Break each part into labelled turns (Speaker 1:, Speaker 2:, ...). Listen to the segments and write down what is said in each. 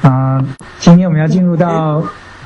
Speaker 1: 今天我们要进入到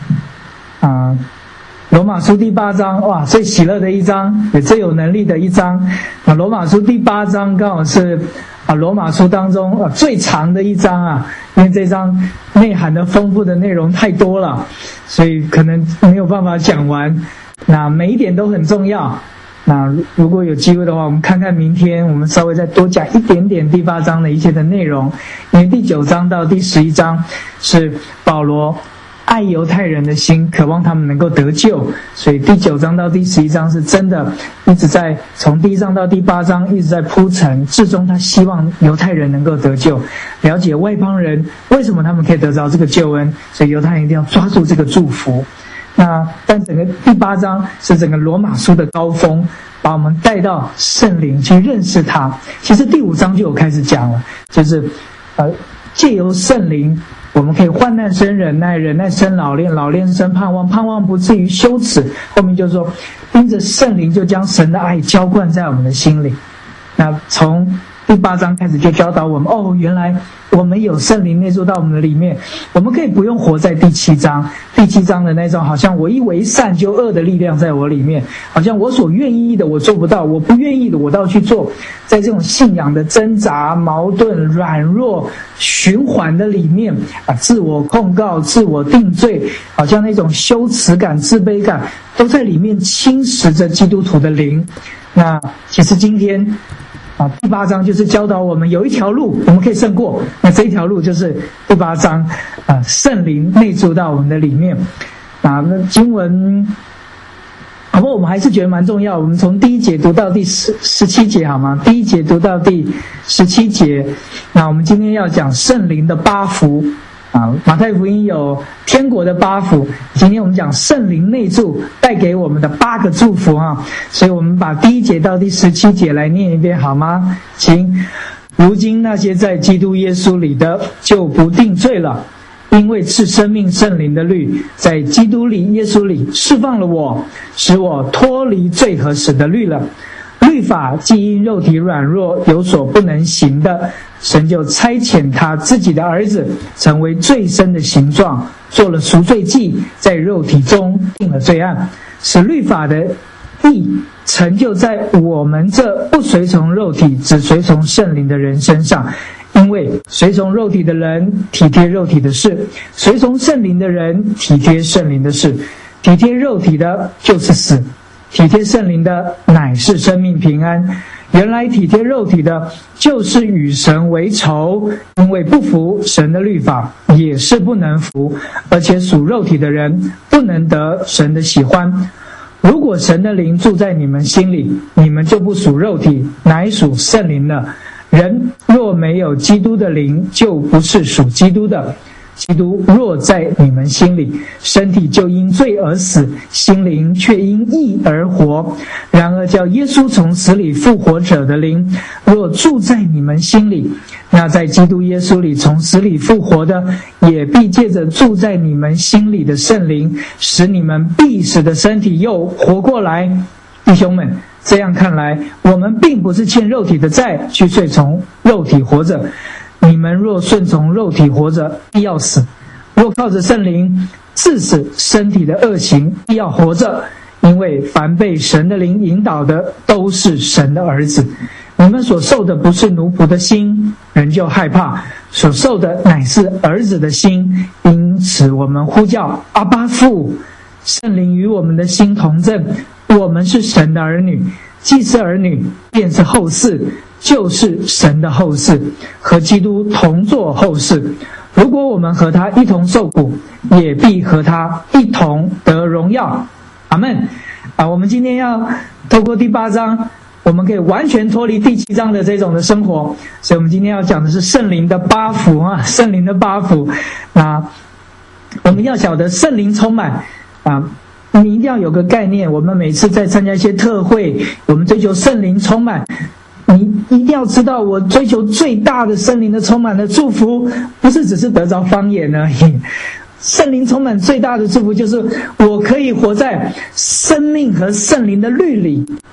Speaker 1: 罗马书第8章，哇，最喜乐的一章，也最有能力的一章。罗马书第8章刚好是罗马书当中最长的一章啊，因为这章内涵的丰富的内容太多了，所以可能没有办法讲完。那每一点都很重要。那如果有机会的话，我们看看明天我们稍微再多讲一点点第8章的一些的内容，因为第9章到第11章是保罗爱犹太人的心，渴望他们能够得救，所以第9章到第11章是真的一直在从第1章到第8章一直在铺陈，至终他希望犹太人能够得救，了解外邦人为什么他们可以得着这个救恩，所以犹太人一定要抓住这个祝福。但整个第8章是整个罗马书的高峰，把我们带到圣灵去认识他。其实第5章就有开始讲了，就是借由圣灵我们可以患难生忍耐，忍耐生老练，老练生盼望，盼望不至于羞耻。后面就说因着圣灵就将神的爱浇灌在我们的心里。那从第8章开始就教导我们，原来我们有圣灵内住到我们的里面，我们可以不用活在第7章的那种好像我一为善就恶的力量在我里面，好像我所愿意的我做不到，我不愿意的我倒去做，在这种信仰的挣扎、矛盾、软弱、循环的里面自我控告、自我定罪，好像那种羞耻感、自卑感都在里面侵蚀着基督徒的灵。那其实今天第8章就是教导我们有一条路我们可以胜过，那这一条路就是第8章圣灵内住到我们的里面。那经文不过我们还是觉得蛮重要，我们从第1节读到第17节好吗？第1节读到第17节。那我们今天要讲圣灵的8福马太福音有天国的8福，今天我们讲圣灵内住带给我们的8个祝福所以我们把第1节到第17节来念一遍好吗？请。如今那些在基督耶稣里的就不定罪了，因为赐生命圣灵的律在基督里耶稣里释放了我，使我脱离罪和死的律了。律法既因肉体软弱有所不能行的，神就差遣他自己的儿子成为罪身的形状，做了赎罪祭，在肉体中定了罪案，使律法的义成就在我们这不随从肉体只随从圣灵的人身上。因为随从肉体的人体贴肉体的事，随从圣灵的人体贴圣灵的事。体贴肉体的就是死，体贴圣灵的乃是生命平安。原来体贴肉体的就是与神为仇，因为不服神的律法也是不能服，而且属肉体的人不能得神的喜欢。如果神的灵住在你们心里，你们就不属肉体，乃属圣灵了。人若没有基督的灵，就不是属基督的。基督若在你们心里，身体就因罪而死，心灵却因义而活。然而叫耶稣从死里复活者的灵若住在你们心里，那在基督耶稣里从死里复活的，也必借着住在你们心里的圣灵，使你们必死的身体又活过来。弟兄们，这样看来，我们并不是欠肉体的债，去顺从肉体活着。你们若顺从肉体活着，必要死；若靠着圣灵治死身体的恶行，必要活着。因为凡被神的灵引导的，都是神的儿子。你们所受的不是奴仆的心，人就害怕；所受的乃是儿子的心。因此我们呼叫阿爸父。圣灵与我们的心同证，我们是神的儿女。既是儿女，便是后嗣，就是神的后嗣，和基督同作后嗣。如果我们和他一同受苦，也必和他一同得荣耀。阿们。我们今天要透过第8章，我们可以完全脱离第7章的这种的生活，所以我们今天要讲的是圣灵的8福圣灵的8福。我们要晓得圣灵充满你一定要有个概念，我们每次在参加一些特会，我们追求圣灵充满，你一定要知道，我追求最大的圣灵的充满的祝福，不是只是得着方言而已。圣灵充满最大的祝福就是我可以活在生命和圣灵的律里。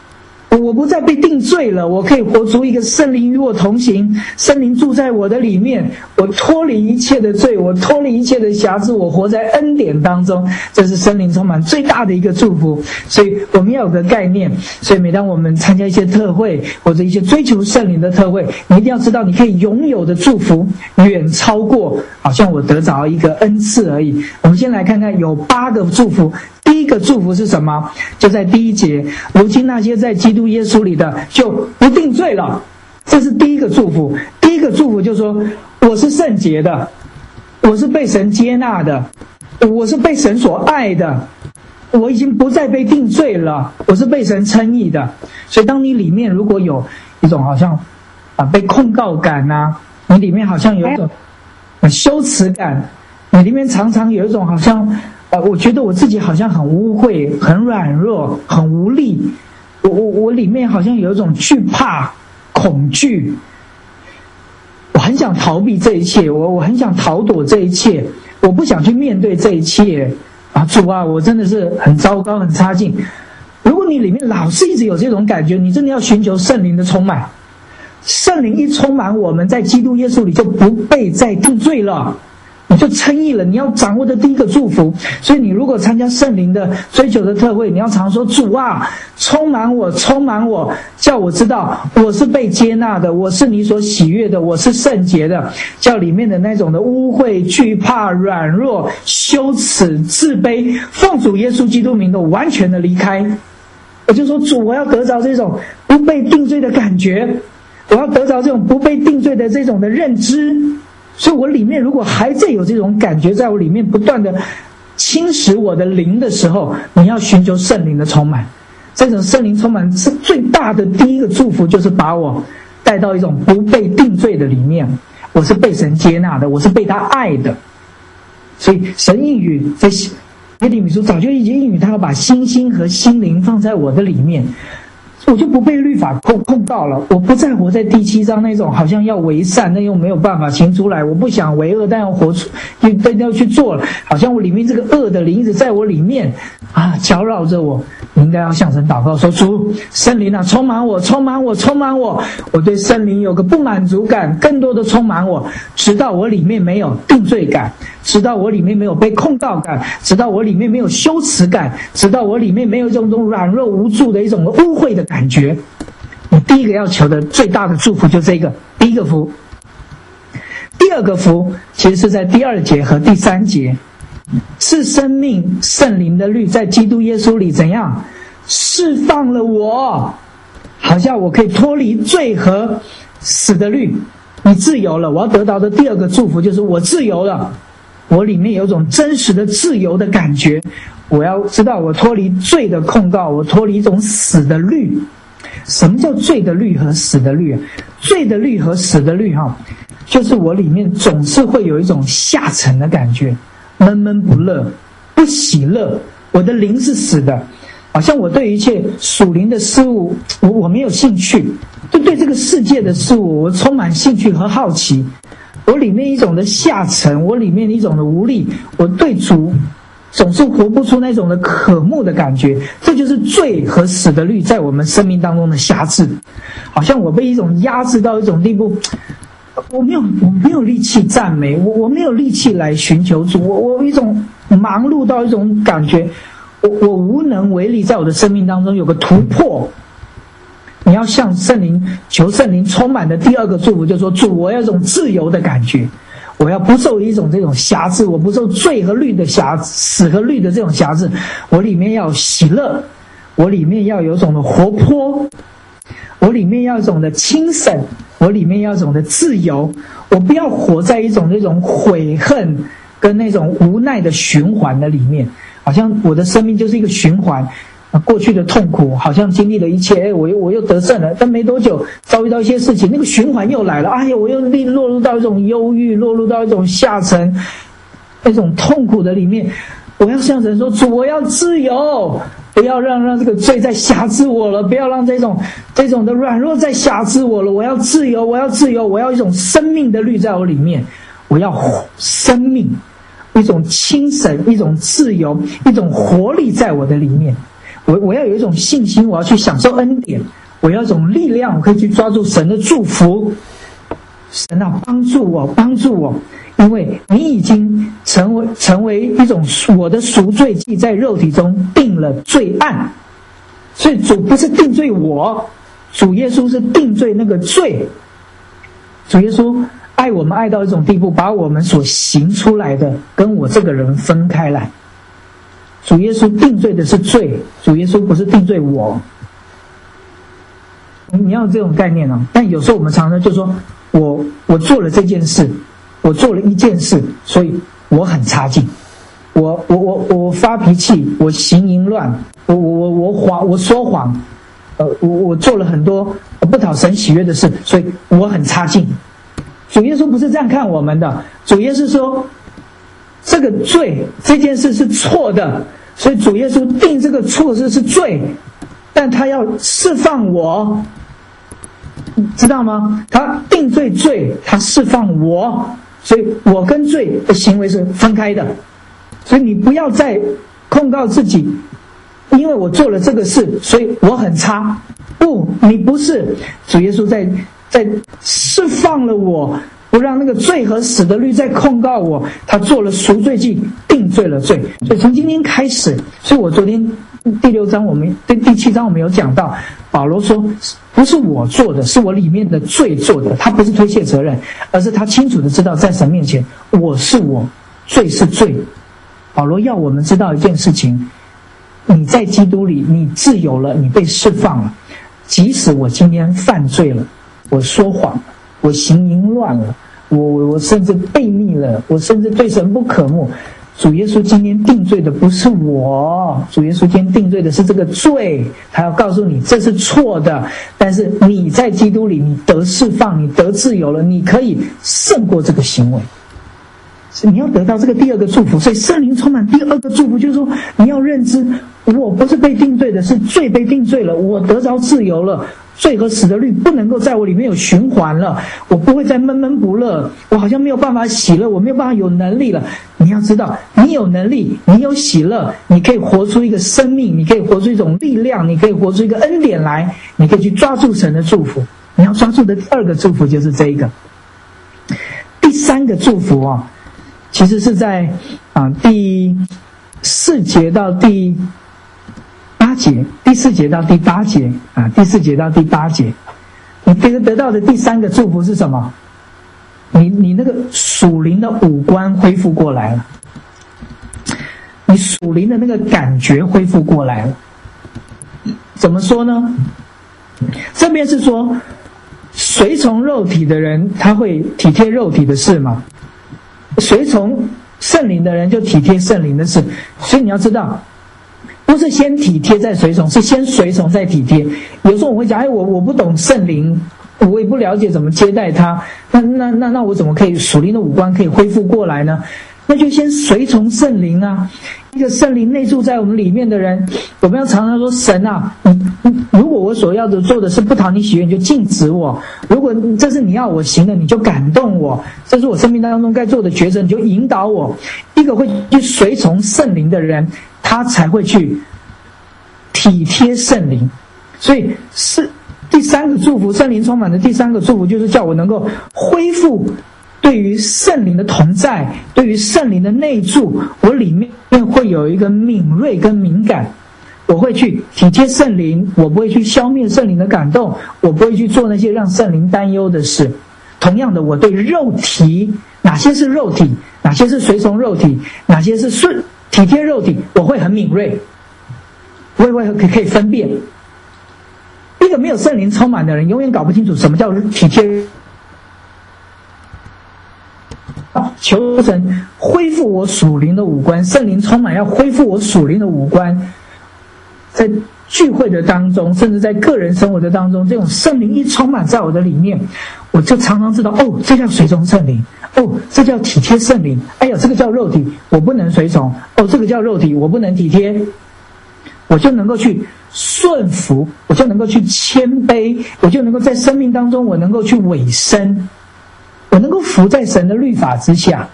Speaker 1: 我不再被定罪了，我可以活出一个圣灵与我同行，圣灵住在我的里面，我脱离一切的罪，我脱离一切的瑕疵，我活在恩典当中，这是圣灵充满最大的一个祝福。所以我们要有个概念，所以每当我们参加一些特会或者一些追求圣灵的特会，你一定要知道你可以拥有的祝福远超过好像我得着一个恩赐而已。我们先来看看有8个祝福。第一个祝福是什么？就在第1节，如今那些在基督耶稣里的就不定罪了。这是第一个祝福。第一个祝福就是说，我是圣洁的，我是被神接纳的，我是被神所爱的，我已经不再被定罪了，我是被神称义的。所以当你里面如果有一种好像被控告感啊，你里面好像有一种羞耻感，你里面常常有一种好像我觉得我自己好像很污秽、很软弱、很无力，我里面好像有一种惧怕、恐惧，我很想逃避这一切，我很想逃躲这一切，我不想去面对这一切主啊，我真的是很糟糕、很差劲。如果你里面老是一直有这种感觉，你真的要寻求圣灵的充满。圣灵一充满我们，在基督耶稣里就不被再定罪了，你就称义了。你要掌握的第一个祝福。所以你如果参加圣灵的追求的特会，你要常说，主啊，充满我，充满我，叫我知道我是被接纳的，我是你所喜悦的，我是圣洁的，叫里面的那种的污秽、惧怕、软弱、羞耻、自卑，奉主耶稣基督名的完全的离开。我就说，主，我要得着这种不被定罪的感觉，我要得着这种不被定罪的这种的认知。所以我里面如果还在有这种感觉在我里面不断的侵蚀我的灵的时候，你要寻求圣灵的充满。这种圣灵充满是最大的第一个祝福，就是把我带到一种不被定罪的里面，我是被神接纳的，我是被他爱的。所以神应许在耶利米书早就已经应许他要把心和心灵放在我的里面，我就不被律法控告了，我不再活在第7章那种好像要为善但又没有办法行出来，我不想为恶但要活出，要去做了，好像我里面这个恶的灵一直在我里面搅扰着我。你应该要向神祷告说，主，圣灵啊，充满我，充满我，充满我，我对圣灵有个不满足感，更多的充满我，直到我里面没有定罪感，直到我里面没有被控告感，直到我里面没有羞耻感，直到我里面没有这种软弱无助的一种污秽的感觉。你第一个要求的最大的祝福就这个，第一个福。第二个福其实是在第2节和第3节，是生命圣灵的律在基督耶稣里怎样释放了我，好像我可以脱离罪和死的律，你自由了。我要得到的第二个祝福就是我自由了，我里面有种真实的自由的感觉。我要知道我脱离罪的控告，我脱离一种死的律。什么叫罪的律和死的律？罪的律和死的律就是我里面总是会有一种下沉的感觉，闷闷不乐，不喜乐，我的灵是死的，好像我对一切属灵的事物我没有兴趣，就对这个世界的事物我充满兴趣和好奇，我里面一种的下沉，我里面一种的无力，我对主总是活不出那种的渴慕的感觉。这就是罪和死的律在我们生命当中的辖制，好像我被一种压制到一种地步，我没有力气赞美，我没有力气来寻求主，我一种忙碌到一种感觉，我无能为力，在我的生命当中有个突破。你要向圣灵求圣灵充满的第二个祝福，就是说，主，我要一种自由的感觉，我要不受一种这种辖制，我不受罪和律的辖制，死和律的这种辖制，我里面要有喜乐，我里面要有一种的活泼，我里面要有一种的清省，我里面要有一种的自由，我不要活在一种那种悔恨跟那种无奈的循环的里面，好像我的生命就是一个循环。过去的痛苦好像经历了一切，我又得胜了，但没多久遭遇到一些事情，那个循环又来了，我又落入到一种忧郁，落入到一种下沉，那种痛苦的里面。我要向神说，主，我要自由，不要让这个罪再辖制我了，不要让这种的软弱再辖制我了，我要自由，我要自由，我要一种生命的律在我里面，我要生命，一种清神，一种自由，一种活力在我的里面。 我要有一种信心，我要去享受恩典，我要一种力量，我可以去抓住神的祝福。神啊，帮助我，因为你已经成为一种我的赎罪祭，在肉体中定了罪案。所以主不是定罪我，主耶稣是定罪那个罪。主耶稣爱我们爱到一种地步，把我们所行出来的跟我这个人分开来。主耶稣定罪的是罪，主耶稣不是定罪我。你要有这种概念哦。但有时候我们常常就说，我做了这件事，我做了一件事，所以我很差劲。我发脾气，我行淫乱，我说谎，我做了很多不讨神喜悦的事，所以我很差劲。主耶稣不是这样看我们的，主耶稣说这个罪这件事是错的，所以主耶稣定这个错事是罪，但他要释放我，知道吗？他定罪，他释放我，所以我跟罪的行为是分开的。所以你不要再控告自己，因为我做了这个事，所以我很差。不，你不是。主耶稣在释放了我，不让那个罪和死的律再控告我。他做了赎罪祭，定罪了罪。所以从今天开始，所以我昨天第7章我们有讲到，保罗说不是我做的，是我里面的罪做的。他不是推卸责任，而是他清楚的知道在神面前我是我，罪是罪。保罗要我们知道一件事情，你在基督里，你自由了，你被释放了。即使我今天犯罪了，我说谎了，我行淫乱了，我甚至悖逆了，我甚至对神不可慕，主耶稣今天定罪的不是我，主耶稣今天定罪的是这个罪。他要告诉你这是错的，但是你在基督里，你得释放，你得自由了，你可以胜过这个行为。你要得到这个第二个祝福。所以圣灵充满第二个祝福就是说，你要认知我不是被定罪的，是罪被定罪了，我得着自由了，罪和死的律不能够在我里面有循环了，我不会再闷闷不乐，我好像没有办法喜乐，我没有办法有能力了。你要知道，你有能力，你有喜乐，你可以活出一个生命，你可以活出一种力量，你可以活出一个恩典来，你可以去抓住神的祝福。你要抓住的第二个祝福就是这一个。第三个祝福啊，其实是在第4节到第8节，第4节到第8节第4节到第8节，你得到的第三个祝福是什么？你那个属灵的五官恢复过来了，你属灵的那个感觉恢复过来了。怎么说呢？这边是说，随从肉体的人他会体贴肉体的事嘛，随从圣灵的人就体贴圣灵的事。所以你要知道，不是先体贴再随从，是先随从再体贴。有时候我会讲，我不懂圣灵，我也不了解怎么接待他，那我怎么可以属灵的五官可以恢复过来呢？那就先随从圣灵啊。一个圣灵内住在我们里面的人，我们要常常说，神啊，如果我所要的做的是不讨你喜悦，你就禁止我；如果这是你要我行的，你就感动我；这是我生命当中该做的抉择，你就引导我。一个会去随从圣灵的人，他才会去体贴圣灵。所以是第三个祝福，圣灵充满的第三个祝福，就是叫我能够恢复对于圣灵的同在，对于圣灵的内住，我里面会有一个敏锐跟敏感，我会去体贴圣灵，我不会去消灭圣灵的感动，我不会去做那些让圣灵担忧的事。同样的，我对肉体，哪些是肉体，哪些是随从肉体，哪些是体贴肉体，我会很敏锐，我也会可以分辨。一个没有圣灵充满的人，永远搞不清楚什么叫体贴。求神恢复我属灵的五官，圣灵充满要恢复我属灵的五官。在聚会的当中，甚至在个人生活的当中，这种圣灵一充满在我的里面，我就常常知道，哦，这叫随从圣灵，哦，这叫体贴圣灵，哎呀，这个叫肉体，我不能随从，哦，这个叫肉体，我不能体贴。我就能够去顺服，我就能够去谦卑，我就能够在生命当中，我能够去委身，我能够服在神的律法之下，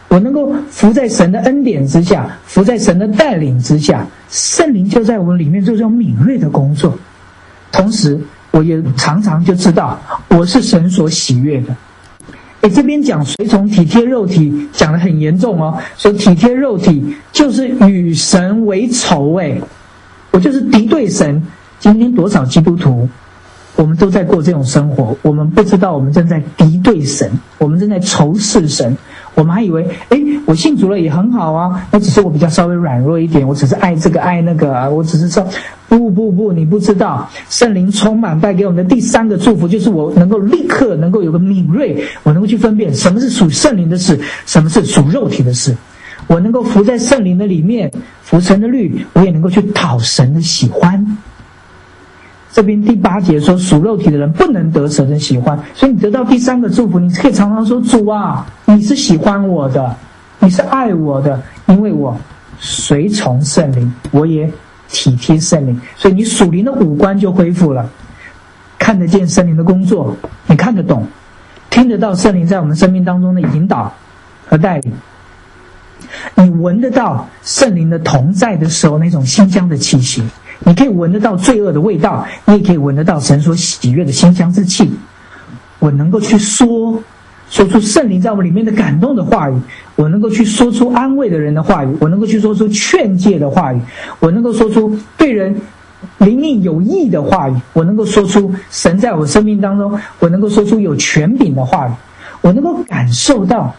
Speaker 1: 我能够伏在神的恩典之下，伏在神的带领之下，圣灵就在我们里面做这种敏锐的工作。同时我也常常就知道我是神所喜悦的。这边讲随从体贴肉体讲得很严重哦，说体贴肉体就是与神为仇，我就是敌对神。今天多少基督徒我们都在过这种生活，我们不知道我们正在敌对神，我们正在仇视神。我们还以为我信主了也很好啊，那只是我比较稍微软弱一点，我只是爱这个爱那个啊，我只是说不，你不知道圣灵充满带给我们的第三个祝福，就是我能够立刻能够有个敏锐，我能够去分辨什么是属圣灵的事，什么是属肉体的事。我能够伏在圣灵的里面，服神的律，我也能够去讨神的喜欢。这边第8节说属肉体的人不能得神的喜欢，所以你得到第三个祝福，你可以常常说主啊，你是喜欢我的，你是爱我的，因为我随从圣灵，我也体贴圣灵。所以你属灵的五官就恢复了，看得见圣灵的工作，你看得懂，听得到圣灵在我们生命当中的引导和带领，你闻得到圣灵的同在的时候那种馨香的气息，你可以闻得到罪恶的味道，你也可以闻得到神所喜悦的馨香之气。我能够去说出圣灵在我们里面的感动的话语，我能够去说出安慰的人的话语，我能够去说出劝诫的话语，我能够说出对人灵命有益的话语，我能够说出神在我生命当中，我能够说出有权柄的话语，我能够感受到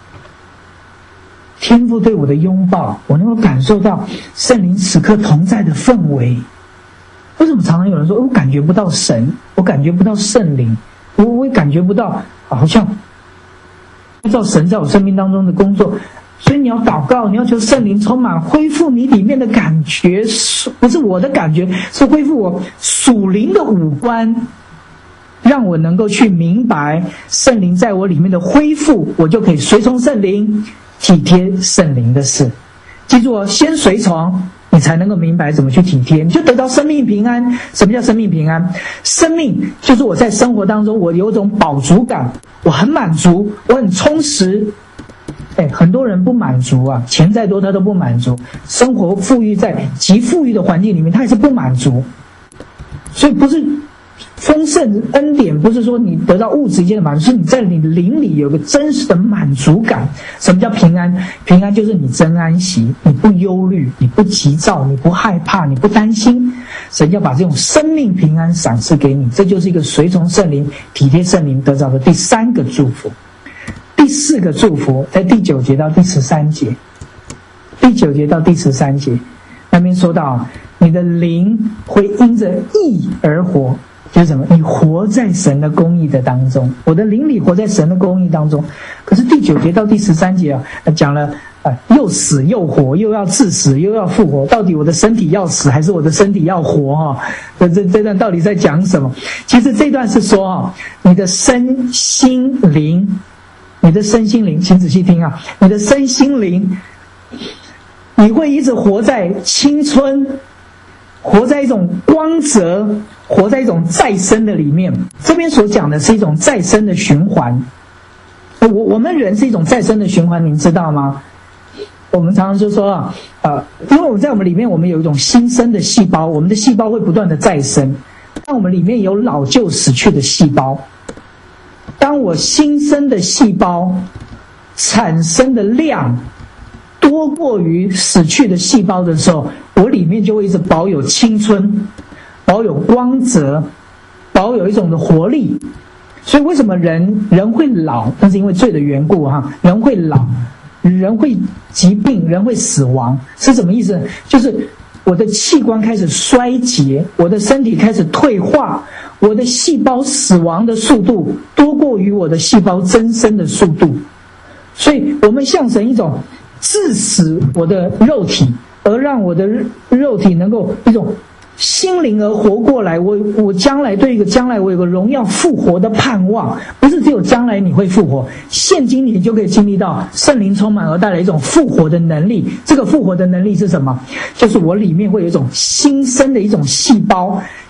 Speaker 1: 天父对我的拥抱，我能够感受到圣灵此刻同在的氛围。为什么常常有人说我感觉不到神，我感觉不到圣灵，我也感觉不到好像不知道神在我生命当中的工作。所以你要祷告，你要求圣灵充满，恢复你里面的感觉，不是我的感觉，是恢复我属灵的五官，让我能够去明白圣灵在我里面的恢复，我就可以随从圣灵，体贴圣灵的事。记住先随从，你才能够明白怎么去体贴，你就得到生命平安。什么叫生命平安？生命就是我在生活当中我有种饱足感，我很满足，我很充实。很多人不满足啊，钱再多他都不满足，生活富裕在极富裕的环境里面他也是不满足。所以不是丰盛恩典，不是说你得到物质间的满足，是你在你灵里有个真实的满足感。什么叫平安？平安就是你真安息，你不忧虑，你不急躁，你不害怕，你不担心。神要把这种生命平安赏赐给你，这就是一个随从圣灵、体贴圣灵得到的第三个祝福。第四个祝福在第9节到第13节，第9节到第13节那边说到，你的灵会因着义而活，就是什么？你活在神的公义的当中，我的灵里活在神的公义当中。可是第9节到第13节讲了又死又活，又要致死又要复活，到底我的身体要死还是我的身体要活这段到底在讲什么？其实这段是说你的身心灵，你的身心灵，请仔细听你的身心灵，你会一直活在青春，活在一种光泽，活在一种再生的里面。这边所讲的是一种再生的循环。我们人是一种再生的循环，您知道吗？我们常常就说因为我们在我们里面，我们有一种新生的细胞，我们的细胞会不断的再生，但我们里面有老旧死去的细胞。当我新生的细胞产生的量多过于死去的细胞的时候，我里面就会一直保有青春，保有光泽，保有一种的活力。所以为什么人会老？那是因为罪的缘故人会老，人会疾病，人会死亡。是什么意思？就是我的器官开始衰竭，我的身体开始退化，我的细胞死亡的速度多过于我的细胞增生的速度。所以我们像神一种致死我的肉体，而让我的肉体能够一种心灵而活过来。我将来对一个将来我有个荣耀复活的盼望，不是只有将来你会复活，现今你就可以经历到圣灵充满而带来一种复活的能力。这个复活的能力是什么？就是我里面会有一种新生的一种细胞，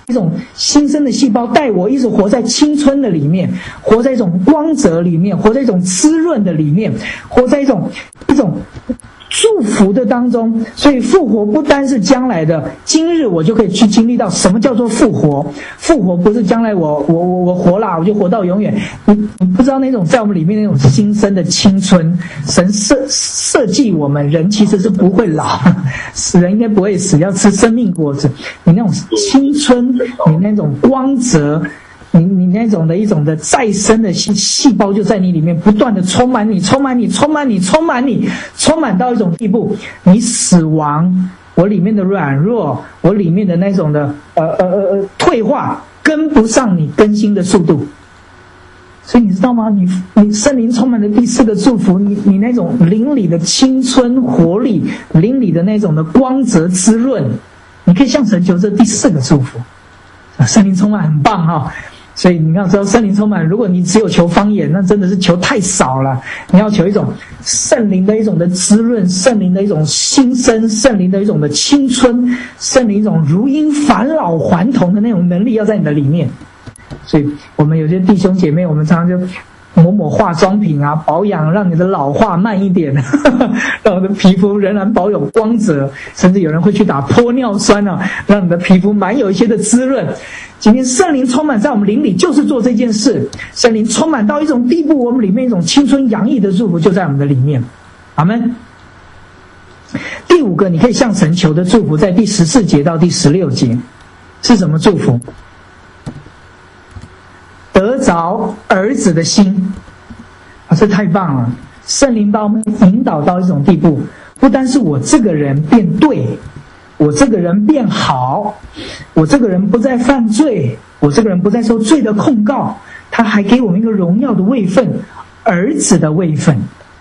Speaker 1: 一种新生的细胞，带我一直活在青春的里面，活在一种光泽里面，活在一种滋润的里面，活在一种祝福的当中。所以复活不单是将来的，今日我就可以去经历到什么叫做复活。复活不是将来我活了我就活到永远，你不知道那种在我们里面那种新生的青春。神设计我们人其实是不会老，死人应该不会死，要吃生命果子。你那种青春，你那种光泽，你那种的一种的再生的细胞就在你里面不断的充满你，充满到一种地步，你死亡，我里面的软弱，我里面的那种的退化跟不上你更新的速度。所以你知道吗？你圣灵充满的第4个祝福，你那种灵里的青春活力，灵里的那种的光泽滋润，你可以向神求这第4个祝福。圣灵充满很棒哈。所以你要知道，圣灵充满，如果你只有求方言，那真的是求太少了。你要求一种圣灵的一种的滋润，圣灵的一种新生，圣灵的一种的青春，圣灵一种如因返老还童的那种能力要在你的里面。所以我们有些弟兄姐妹，我们常常就抹化妆品啊，保养让你的老化慢一点，让我的皮肤仍然保有光泽，甚至有人会去打玻尿酸啊，让你的皮肤蛮有一些的滋润。今天圣灵充满在我们灵里，就是做这件事。圣灵充满到一种地步，我们里面一种青春洋溢的祝福就在我们的里面。阿们。第5个你可以向神求的祝福，在第14节到第16节是什么祝福？得着儿子的心啊，这太棒了！圣灵把我们引导到一种地步，不单是我这个人变对，我这个人变好，我这个人不再犯罪，我这个人不再受罪的控告，他还给我们一个荣耀的位分，儿子的位分。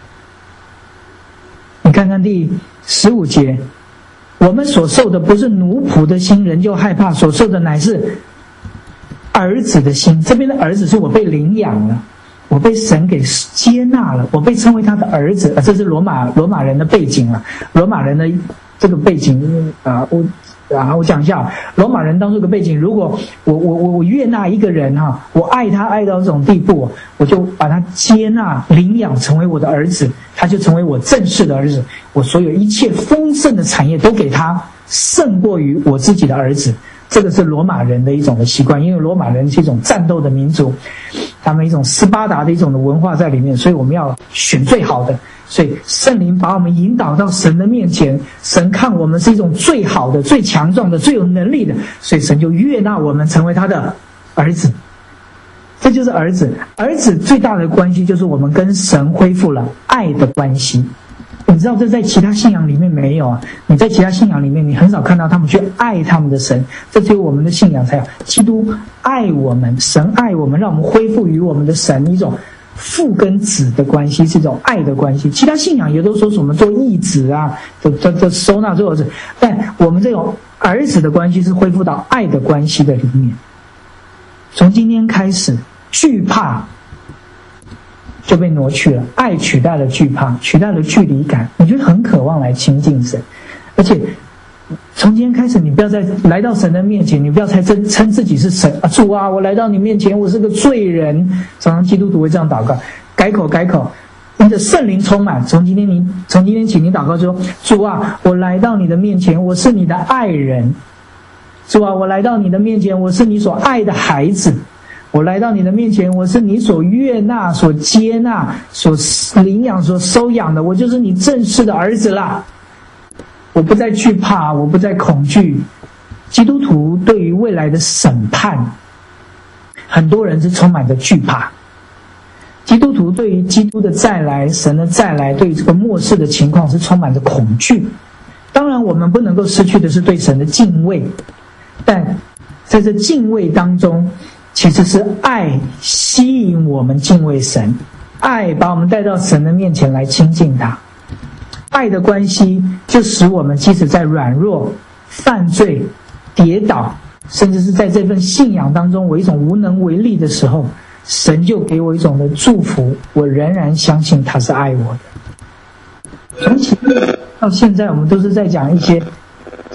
Speaker 1: 你看看第15节，我们所受的不是奴仆的心，人就害怕，所受的乃是儿子的心。这边的儿子是我被领养了，我被神给接纳了，我被称为他的儿子。这是罗马人的背景了，罗马人的这个背景我讲一下，罗马人当初的背景，如果我悦纳一个人哈，我爱他爱到这种地步，我就把他接纳领养成为我的儿子，他就成为我正式的儿子，我所有一切丰盛的产业都给他，胜过于我自己的儿子。这个是罗马人的一种的习惯，因为罗马人是一种战斗的民族，他们一种斯巴达的一种的文化在里面，所以我们要选最好的。所以圣灵把我们引导到神的面前，神看我们是一种最好的、最强壮的、最有能力的，所以神就悦纳我们成为他的儿子。这就是儿子。儿子最大的关系就是我们跟神恢复了爱的关系。你知道这在其他信仰里面没有啊？你在其他信仰里面你很少看到他们去爱他们的神，这只有我们的信仰才有。基督爱我们，神爱我们，让我们恢复与我们的神一种父跟子的关系，是一种爱的关系。其他信仰也都说什么做义子啊，就收纳做儿子，但我们这种儿子的关系是恢复到爱的关系的里面。从今天开始，惧怕就被挪去了，爱取代了惧怕，取代了距离感，你就很渴望来亲近神。而且从今天开始，你不要再来到神的面前，你不要再称自己是神啊，主啊，我来到你面前，我是个罪人。常常基督徒会这样祷告，改口，因着圣灵充满。从今天起，你祷告说：主啊，我来到你的面前，我是你的爱人。主啊，我来到你的面前，我是你所爱的孩子。我来到你的面前，我是你所悦纳、所接纳、所领养、所收养的，我就是你正式的儿子啦。我不再惧怕，我不再恐惧。基督徒对于未来的审判，很多人是充满着惧怕。基督徒对于基督的再来、神的再来，对于这个末世的情况是充满着恐惧。当然我们不能够失去的是对神的敬畏，但在这敬畏当中，其实是爱吸引我们敬畏神，爱把我们带到神的面前来亲近他。爱的关系就使我们即使在软弱、犯罪、跌倒，甚至是在这份信仰当中我一种无能为力的时候，神就给我一种的祝福，我仍然相信他是爱我的。从前到现在，我们都是在讲一些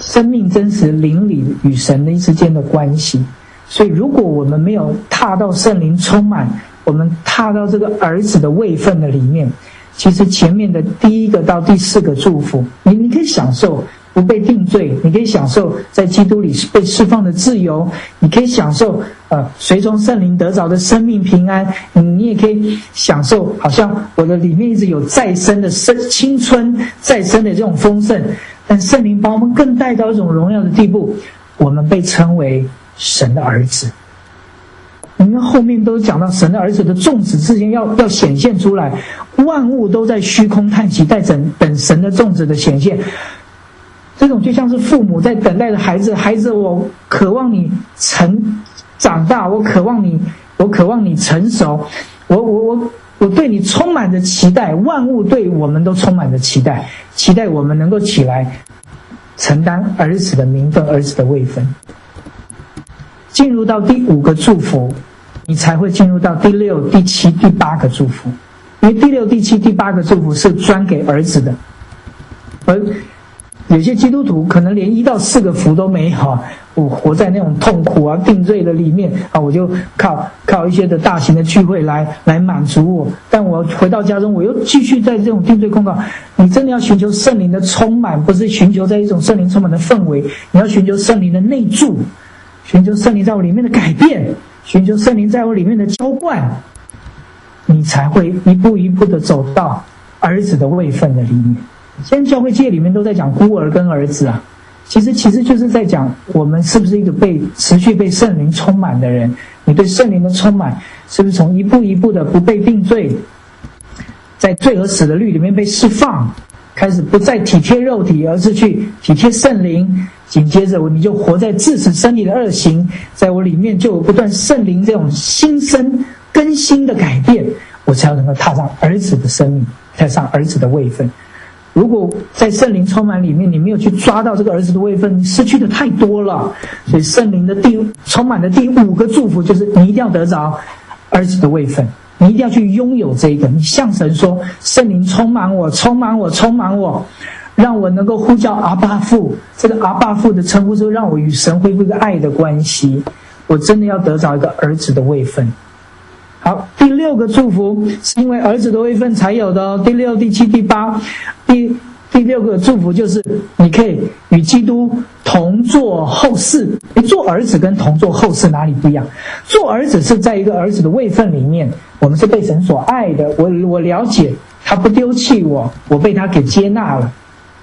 Speaker 1: 生命真实灵里与神的之间的关系。所以如果我们没有踏到圣灵充满，我们踏到这个儿子的位分的里面，其实前面的第一个到第4个祝福，你可以享受不被定罪，你可以享受在基督里被释放的自由，你可以享受随从圣灵得着的生命平安，你也可以享受好像我的里面一直有再生的青春，再生的这种丰盛。但圣灵把我们更带到一种荣耀的地步，我们被称为神的儿子。你们后面都讲到神的儿子的众子之间要显现出来，万物都在虚空叹息，在等神的众子的显现。这种就像是父母在等待的孩子，孩子，我渴望你长大，我渴望你成熟，我对你充满着期待，万物对我们都充满着期待，期待我们能够起来承担儿子的名分，儿子的位分。进入到第5个祝福，你才会进入到第6、第7、第8个祝福，因为第6、第7、第8个祝福是专给儿子的，而有些基督徒可能连1到4个福都没有啊，我活在那种痛苦啊、定罪的里面啊，我就靠一些的大型的聚会来满足我，但我回到家中，我又继续在这种定罪控告。你真的要寻求圣灵的充满，不是寻求在一种圣灵充满的氛围，你要寻求圣灵的内住，寻求圣灵在我里面的改变，寻求圣灵在我里面的浇灌，你才会一步一步的走到儿子的位分的里面。现在教会界里面都在讲孤儿跟儿子啊，其实就是在讲我们是不是一个持续被圣灵充满的人。你对圣灵的充满是不是从一步一步的不被定罪，在罪和死的律里面被释放，开始不再体贴肉体，而是去体贴圣灵，紧接着你就活在致死身体的恶行，在我里面就有不断圣灵这种新生更新的改变，我才能够踏上儿子的生命，踏上儿子的位分。如果在圣灵充满里面，你没有去抓到这个儿子的位分，你失去的太多了。所以圣灵的充满的第5个祝福，就是你一定要得着儿子的位分，你一定要去拥有这个。你向神说，圣灵充满我，充满我，充满我，让我能够呼叫阿爸父。这个阿爸父的称呼是让我与神恢复一个爱的关系，我真的要得着一个儿子的位分。好，第6个祝福是因为儿子的位分才有的哦。第6、第7、第8，第6个祝福就是你可以与基督同作后嗣。做儿子跟同作后嗣哪里不一样？做儿子是在一个儿子的位分里面，我们是被神所爱的，我了解他不丢弃我，我被他给接纳了。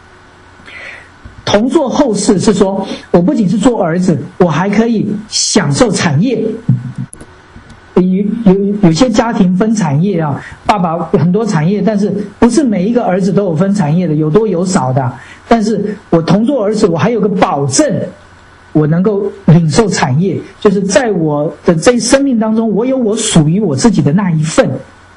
Speaker 1: 同作后嗣是说，我不仅是做儿子，我还可以享受产业。有些家庭分产业啊，爸爸很多产业，但是不是每一个儿子都有分产业的，有多有少的。但是我同作儿子，我还有个保证，我能够领受产业，就是在我的这一生命当中，我有我属于我自己的那一份。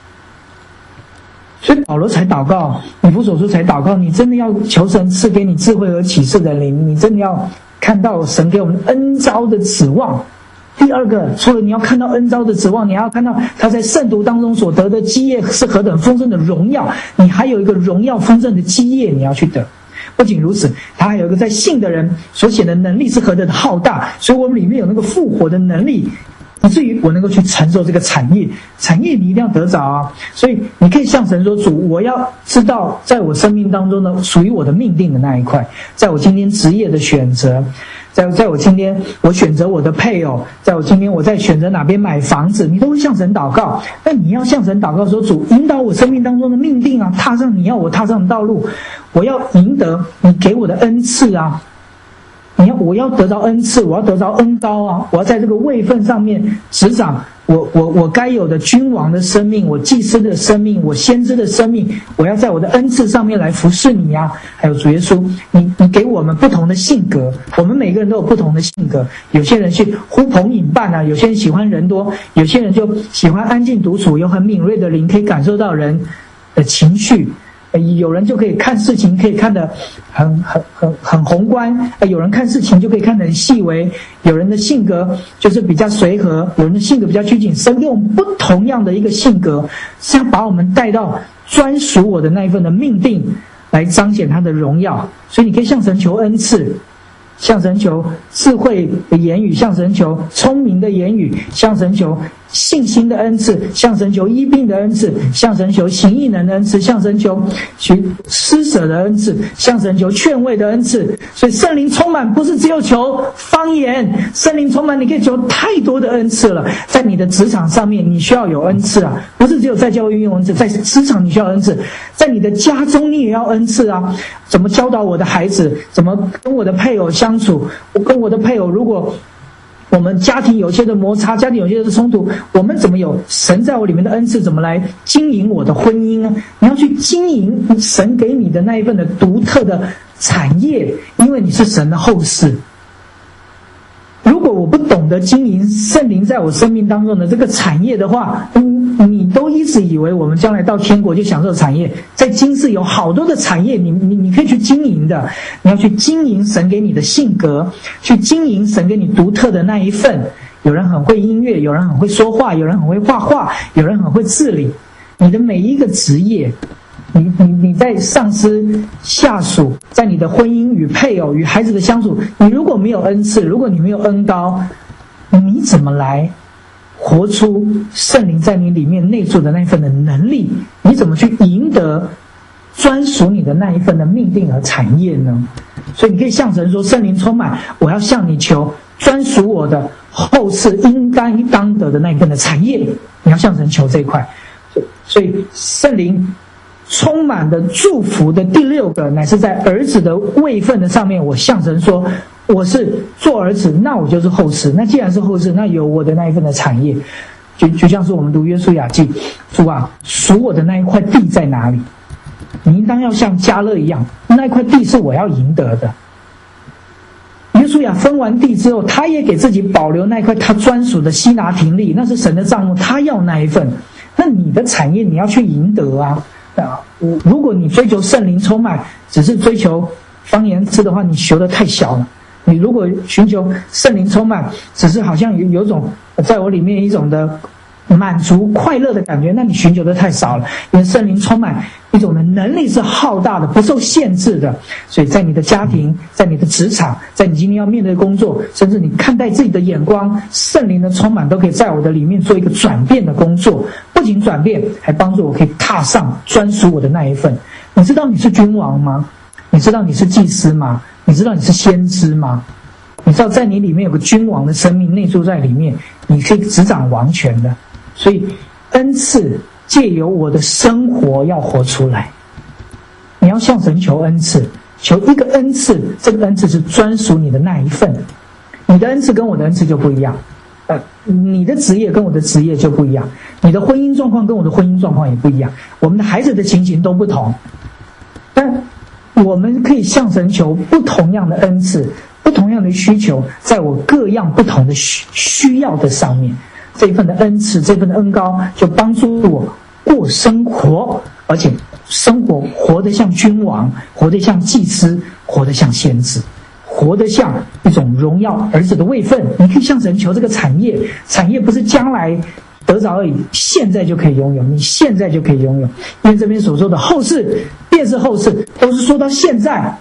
Speaker 1: 所以保罗才祷告，以弗所书才祷告，你真的要求神赐给你智慧和启示的灵，你真的要看到神给我们恩召的指望。第2个，除了你要看到恩召的指望，你还要看到他在圣徒当中所得的基业是何等丰盛的荣耀，你还有一个荣耀丰盛的基业你要去得。不仅如此，他还有一个在信的人所显的能力是何等的浩大，所以我们里面有那个复活的能力，以至于我能够去承受这个产业你一定要得着啊。所以你可以向神说，主，我要知道在我生命当中的属于我的命定的那一块，在我今天职业的选择，在我今天我选择我的配偶，在我今天我在选择哪边买房子，你都会向神祷告。但你要向神祷告说，主，引导我生命当中的命定啊，踏上你要我踏上的道路，我要赢得你给我的恩赐啊，我要得着恩赐，我要得着恩膏啊，我要在这个位分上面执掌我该有的君王的生命，我祭司的生命，我先知的生命，我要在我的恩赐上面来服侍你啊。还有主耶稣，你给我们不同的性格，我们每个人都有不同的性格，有些人去呼朋引伴啊，有些人喜欢人多，有些人就喜欢安静独处，有很敏锐的灵，可以感受到人的情绪。有人就可以看事情可以看得很宏观，有人看事情就可以看得很细微，有人的性格就是比较随和，有人的性格比较拘谨。神给我们不同样的一个性格，是要把我们带到专属我的那一份的命定，来彰显他的荣耀。所以你可以向神求恩赐， 向神求智慧的言语，向神求聪明的言语，向神求信心的恩赐，向神求医病的恩赐，向神求行异能的恩赐，向神求施舍的恩赐，向神求劝慰的恩赐。所以圣灵充满不是只有求方言，圣灵充满你可以求太多的恩赐了。在你的职场上面你需要有恩赐啊，不是只有在教会运用恩赐，在职场你需要恩赐，在你的家中你也要恩赐啊。怎么教导我的孩子，怎么跟我的配偶相处，我跟我的配偶如果我们家庭有些的摩擦，家庭有些的冲突，我们怎么有神在我里面的恩赐，怎么来经营我的婚姻呢？你要去经营神给你的那一份的独特的产业，因为你是神的后嗣。如果我不懂得经营圣灵在我生命当中的这个产业的话，你都一直以为我们将来到天国就享受产业，在今世有好多的产业你可以去经营的。你要去经营神给你的性格，去经营神给你独特的那一份。有人很会音乐，有人很会说话，有人很会画画，有人很会治理。你的每一个职业，你在上司下属，在你的婚姻与配偶与孩子的相处，你如果没有恩赐，如果你没有恩膏，你怎么来活出圣灵在你里面内住的那一份的能力？你怎么去赢得专属你的那一份的命定和产业呢？所以你可以向神说，圣灵充满，我要向你求专属我的后世应当得的那一份的产业。你要向神求这一块。所以圣灵充满的祝福的第6个，乃是在儿子的位分的上面，我向神说，我是做儿子，那我就是后世。那既然是后世，那有我的那一份的产业。就像是我们读约书亚记，主啊，属我的那一块地在哪里？你应当要像迦勒一样，那一块地是我要赢得的。约书亚分完地之后，他也给自己保留那一块他专属的西拿亭地，那是神的帐幕，他要那一份。那你的产业你要去赢得啊！如果你追求圣灵充满，只是追求方言词的话，你求得太小了。你如果寻求圣灵充满，只是好像有种在我里面一种的满足快乐的感觉，那你寻求的太少了。因为圣灵充满一种的能力是浩大的，不受限制的。所以在你的家庭，在你的职场，在你今天要面对的工作，甚至你看待自己的眼光，圣灵的充满都可以在我的里面做一个转变的工作。不仅转变，还帮助我可以踏上专属我的那一份。你知道你是君王吗？你知道你是祭司吗？你知道你是先知吗？你知道在你里面有个君王的生命内住在里面，你可以执掌王权的。所以恩赐借由我的生活要活出来。你要向神求恩赐，求一个恩赐，这个恩赐是专属你的那一份。你的恩赐跟我的恩赐就不一样，你的职业跟我的职业就不一样，你的婚姻状况跟我的婚姻状况也不一样，我们的孩子的情形都不同。但我们可以向神求不同样的恩赐，不同样的需求，在我各样不同的需要的上面，这一份的恩赐，这份的恩膏，就帮助我过生活，而且生活活得像君王，活得像祭司，活得像先知，活得像一种荣耀儿子的位分。你可以向神求这个产业，产业不是将来得着而已，现在就可以拥有，你现在就可以拥有。因为这边所说的后世，便是后世，都是说到现在。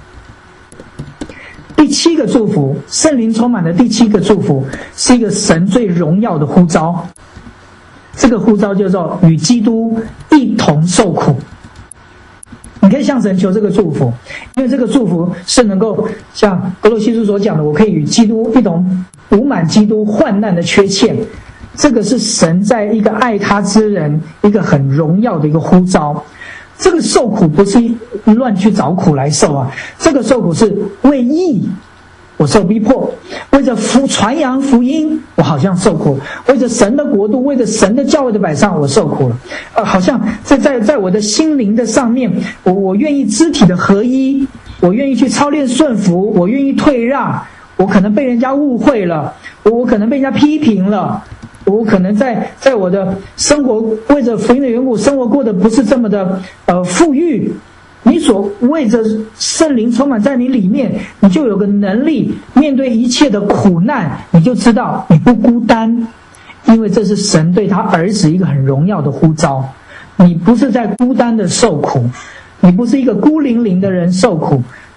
Speaker 1: 第7个祝福，圣灵充满的第7个祝福，是一个神最荣耀的呼召。这个呼召叫做与基督一同受苦。你可以向神求这个祝福，因为这个祝福是能够像哥罗西书所讲的，我可以与基督一同补满基督患难的缺欠。这个是神在一个爱他之人一个很荣耀的一个呼召。这个受苦不是乱去找苦来受啊，这个受苦是为义我受逼迫，为着传扬福音我好像受苦，为着神的国度，为着神的教会的摆上我受苦了。好像在我的心灵的上面，我愿意肢体的合一，我愿意去操练顺服，我愿意退让，我可能被人家误会了，我可能被人家批评了，我可能在我的生活为着福音的缘故，生活过得不是这么的富裕。你所为着圣灵充满在你里面，你就有个能力面对一切的苦难，你就知道你不孤单，因为这是神对他儿子一个很荣耀的呼召。你不是在孤单的受苦，你不是一个孤零零的人受苦，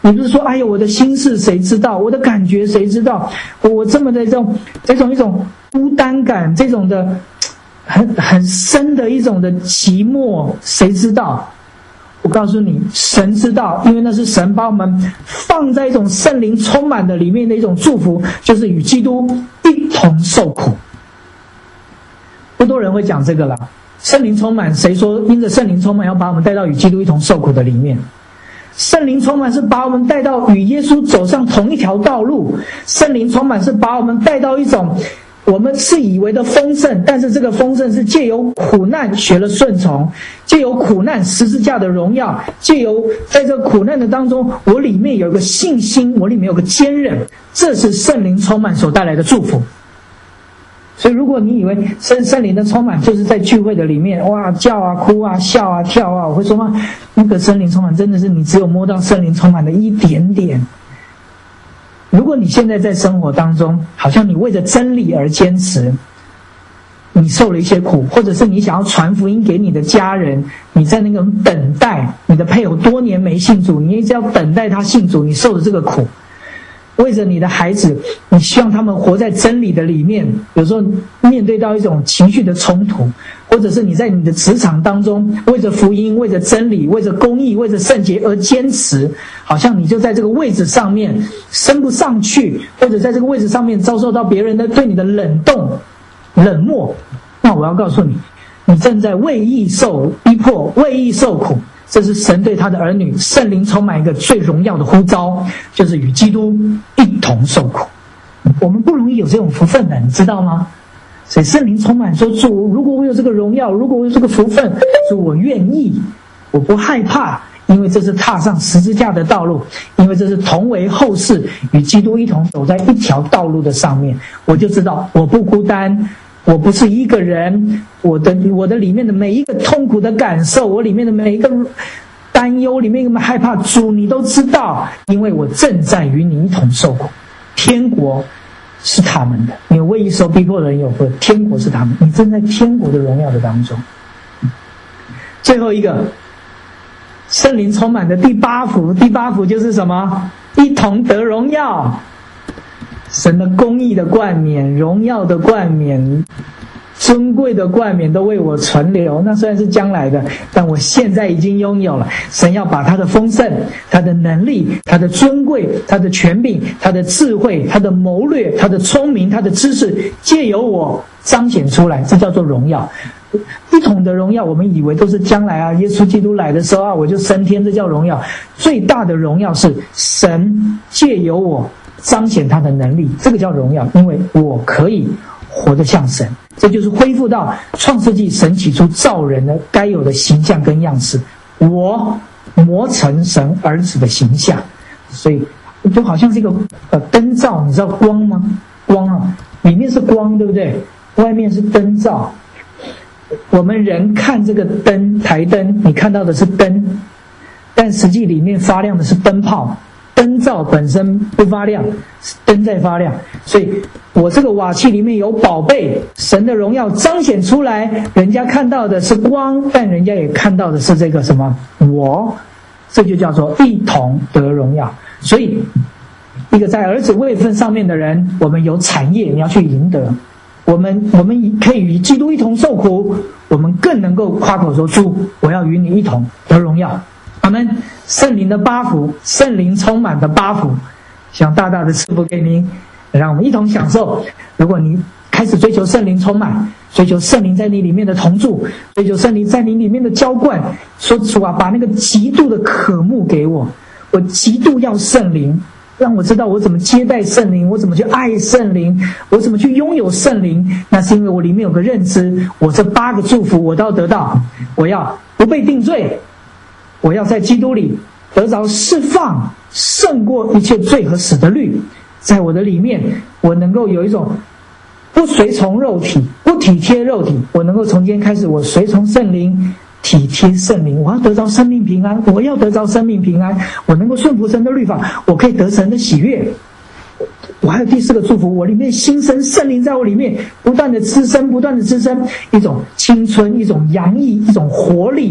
Speaker 1: 你不是说哎呦我的心事谁知道，我的感觉谁知道，我这么的一种孤单感，这种的很深的一种的寂寞，谁知道？我告诉你，神知道，因为那是神把我们放在一种圣灵充满的里面的一种祝福，就是与基督一同受苦。不多人会讲这个啦。圣灵充满，谁说因着圣灵充满要把我们带到与基督一同受苦的里面？圣灵充满是把我们带到与耶稣走上同一条道路，圣灵充满是把我们带到一种我们是以为的丰盛，但是这个丰盛是借由苦难学了顺从，借由苦难十字架的荣耀，借由在这个苦难的当中，我里面有一个信心，我里面有个坚韧，这是圣灵充满所带来的祝福。所以如果你以为圣灵的充满就是在聚会的里面哇叫啊哭啊笑啊跳啊，我会说那个圣灵充满真的是你只有摸到圣灵充满的一点点。如果你现在在生活当中好像你为着真理而坚持，你受了一些苦，或者是你想要传福音给你的家人，你在那种等待，你的配偶多年没信主，你一直要等待他信主，你受了这个苦。为着你的孩子，你希望他们活在真理的里面，有时候面对到一种情绪的冲突，或者是你在你的职场当中为着福音，为着真理，为着公义，为着圣洁而坚持，好像你就在这个位置上面升不上去，或者在这个位置上面遭受到别人的对你的冷漠，那我要告诉你，你正在为义受逼迫，为义受苦。这是神对他的儿女圣灵充满一个最荣耀的呼召，就是与基督一同受苦。我们不容易有这种福分的，你知道吗？所以圣灵充满说，主，如果我有这个荣耀，如果我有这个福分，主，我愿意，我不害怕，因为这是踏上十字架的道路，因为这是同为后世与基督一同走在一条道路的上面，我就知道我不孤单，我不是一个人，我的里面的每一个痛苦的感受，我里面的每一个担忧，里面有没有害怕，主你都知道，因为我正在与你一同受苦。天国是他们的，因为为义受逼迫的人有福，天国是他们，你正在天国的荣耀的当中。最后一个圣灵充满的第八福就是什么？一同得荣耀。神的公义的冠冕，荣耀的冠冕，尊贵的冠冕都为我存留。那虽然是将来的，但我现在已经拥有了。神要把他的丰盛，他的能力，他的尊贵，他的权柄，他的智慧，他的谋略，他的聪明，他的知识，借由我彰显出来，这叫做荣耀。一统的荣耀我们以为都是将来啊，耶稣基督来的时候啊，我就升天，这叫荣耀。最大的荣耀是神借由我彰显他的能力，这个叫荣耀，因为我可以活得像神。这就是恢复到创世纪神起初造人的该有的形象跟样式，我磨成神儿子的形象。所以就好像是一个灯罩，你知道光吗？光啊，里面是光，对不对？外面是灯罩。我们人看这个灯，台灯，你看到的是灯，但实际里面发亮的是灯泡。灯罩本身不发亮，灯在发亮。所以我这个瓦器里面有宝贝，神的荣耀彰显出来，人家看到的是光，但人家也看到的是这个什么？我，这就叫做一同得荣耀。所以一个在儿子位分上面的人，我们有产业，你要去赢得。我们可以与基督一同受苦，我们更能够夸口说，主，我要与你一同得荣耀。阿们。圣灵的八福，圣灵充满的八福，想大大的赐福给您，让我们一同享受。如果你开始追求圣灵充满，追求圣灵在你里面的同住，追求圣灵在你里面的浇灌，说主啊，把那个极度的渴慕给我，我极度要圣灵，让我知道我怎么接待圣灵，我怎么去爱圣灵，我怎么去拥有圣灵。那是因为我里面有个认知，我这8个祝福我都要得到。我要不被定罪，我要在基督里得着释放，胜过一切罪和死的律。在我的里面，我能够有一种不随从肉体，不体贴肉体，我能够从今天开始，我随从圣灵，体贴圣灵。我要得着生命平安，我要得着生命平安，我能够顺服神的律法，我可以得神的喜悦。我还有第4个祝福，我里面新生圣灵在我里面不断的滋生，不断的滋生一种青春，一种洋溢，一种活力，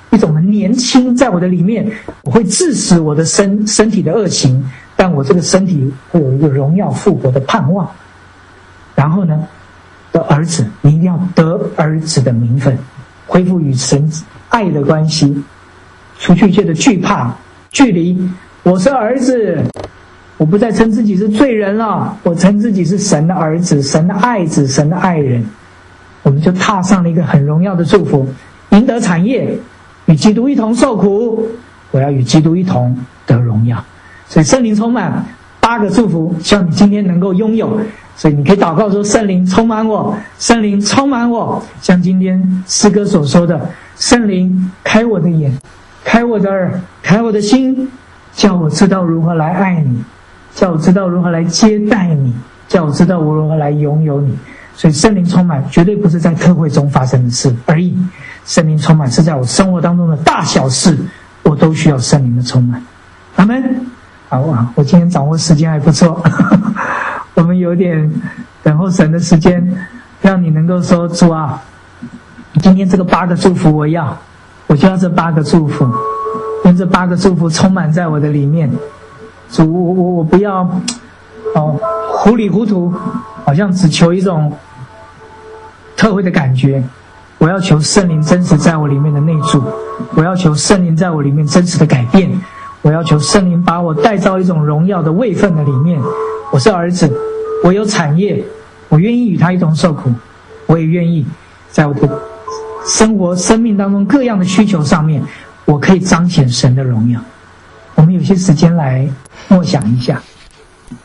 Speaker 1: 一种的年轻在我的里面，我会致死我的身体的恶行，但我这个身体会有一个荣耀复活的盼望。然后呢，得儿子，你一定要得儿子的名分，恢复与神爱的关系，除去一切的惧怕、距离。我是儿子，我不再称自己是罪人了，我称自己是神的儿子、神的爱子、神的爱人。我们就踏上了一个很荣耀的祝福，赢得产业，与基督一同受苦，我要与基督一同得荣耀。所以圣灵充满8个祝福，希望你今天能够拥有。所以你可以祷告说，圣灵充满我，圣灵充满我，像今天诗歌所说的，圣灵开我的眼，开我的耳，开我的心，叫我知道如何来爱你，叫我知道如何来接待你，叫我知道我如何来拥有你。所以圣灵充满绝对不是在特会中发生的事而已，圣灵充满是在我生活当中的大小事，我都需要圣灵的充满。阿们。好啊，我今天掌握时间还不错我们有点等候神的时间，让你能够说，主啊，今天这个8个祝福我就要这8个祝福，用这8个祝福充满在我的里面。主，我不要糊里糊涂，好像只求一种特会的感觉，我要求圣灵真实在我里面的内住，我要求圣灵在我里面真实的改变，我要求圣灵把我带到一种荣耀的位分的里面。我是儿子，我有产业，我愿意与他一同受苦，我也愿意在我的生活生命当中各样的需求上面，我可以彰显神的荣耀。我们有些时间来默想一下。